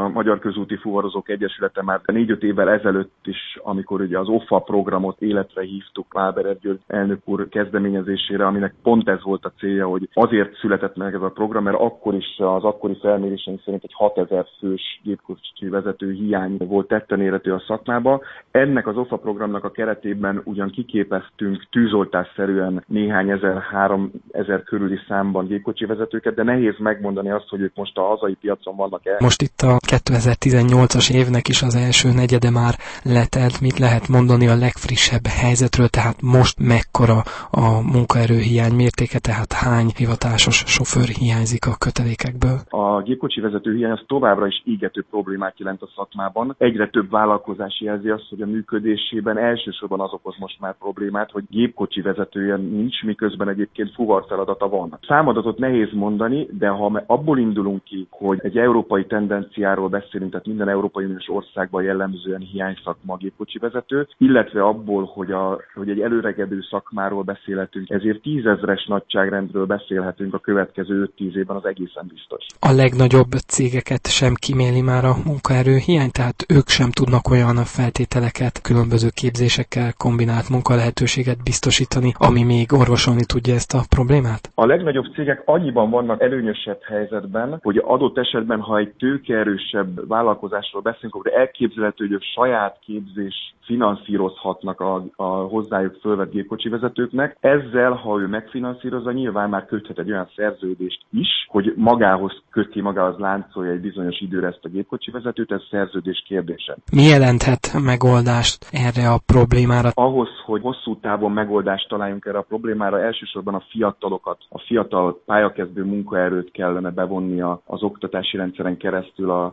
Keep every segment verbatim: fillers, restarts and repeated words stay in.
a Magyar Közúti Fuvarozók Egyesülete már négy-öt évvel ezelőtt is, amikor ugye az o ef á programot életre hívtuk Kláberer György elnök úr kezdeményezésére, aminek pont ez volt a célja, hogy azért született meg ez a program, mert akkor is az akkori felméréseink szerint egy hatezer fős gépkocsi vezető hiány volt tetten érhető a szakmába. Ennek az o ef á programnak a keretében ugyan kiképeztünk tűzoltásszerűen néhány ezer, háromezer körüli számban gépkocsi vezetőket, de nehéz megmondani azt, hogy ők most a hazai piacon vannak-e. Most itt a kétezer-tizennyolcas évnek is az első negyede már letelt. Mit lehet mondani a legfrissebb helyzetről, tehát most mekkora a munkaerőhiány mértéke, tehát hány hivatásos sofőr hiányzik a kötelékekből? A gépkocsi vezető hiány az továbbra is égető problémát jelent a szakmában. Egyre több vállalkozás jelzi azt, hogy a működésében elsősorban az okoz most már problémát, hogy gépkocsi vezetője nincs, miközben egyébként fuvar feladata van. Számadatot nehéz mondani, de ha abból indulunk ki, hogy egy európai tendenciáról beszélünk, tehát minden Európai Uniós országban jellemzően hiányszakma a gépkocsi vezető, illetve abból, hogy, a, hogy egy előregedő szakmáról beszélhetünk, ezért tízezres nagyságrendről beszélhetünk a következő öt-tíz évben, az egészen biztos. A legnagyobb cégeket sem kíméli már a munkaerőhiány, tehát ők sem tudnak olyan feltételeket, különböző képzésekkel kombinált munkalehetőséget biztosítani, ami még orvosolni tudja ezt a problémát? A legnagyobb cégek annyiban vannak előnyösebb helyzetben, hogy adott esetben, ha egy tőkeerősebb vállalkozásról beszélünk, akkor elképzelhető, hogy ők saját képzés finanszírozhatnak a, a hozzájuk fölvett gépkocsi vezetőknek. Ezzel, ha ő megfinanszírozza, nyilván már köthet egy olyan szerződést is, hogy magához köti, magához láncolja egy bizonyos időre ezt a gépkocsi vezetőt, ez szerződés kérdése. Mi jelenthet megoldást erre a problémára? Ahhoz, hogy hosszú távon megoldást találjunk erre a problémára, elsősorban a fiatalokat, a fiatal pályakezdő munkaerőt kellene bevonni az oktatási rendszeren keresztül a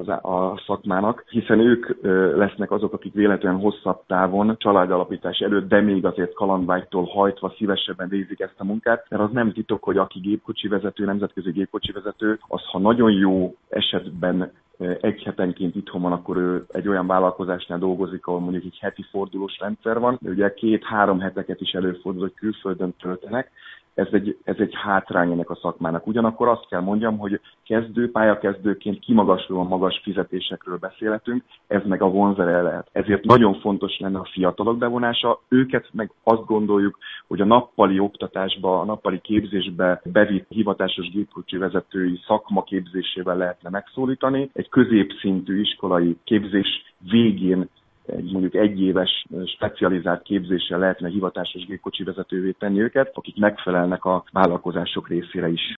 a szakmának, hiszen ők lesznek azok, akik véletlenül hosszabb távon családalapítás előtt, de még azért kalandvágytól hajtva szívesebben végzik ezt a munkát, mert az nem titok, hogy aki gépkocsi vezető, nemzetközi gépkocsi vezető, az ha nagyon jó esetben egy hetenként itthon van, akkor ő egy olyan vállalkozásnál dolgozik, ahol mondjuk egy heti fordulós rendszer van, de ugye két-három heteket is előfordul, hogy külföldön töltenek. Ez egy, ez egy hátrány ennek a szakmának. Ugyanakkor azt kell mondjam, hogy kezdő, pályakezdőként kimagaslóan magas fizetésekről beszélhetünk, ez meg a vonzere lehet. Ezért nagyon fontos lenne a fiatalok bevonása, őket meg azt gondoljuk, hogy a nappali oktatásba, a nappali képzésbe bevitt hivatásos gépkocsi vezetői szakma képzésével lehetne megszólítani. Egy középszintű iskolai képzés végén egy mondjuk egyéves specializált képzéssel lehetne hivatásos gépkocsi vezetővé tenni őket, akik megfelelnek a vállalkozások részére is.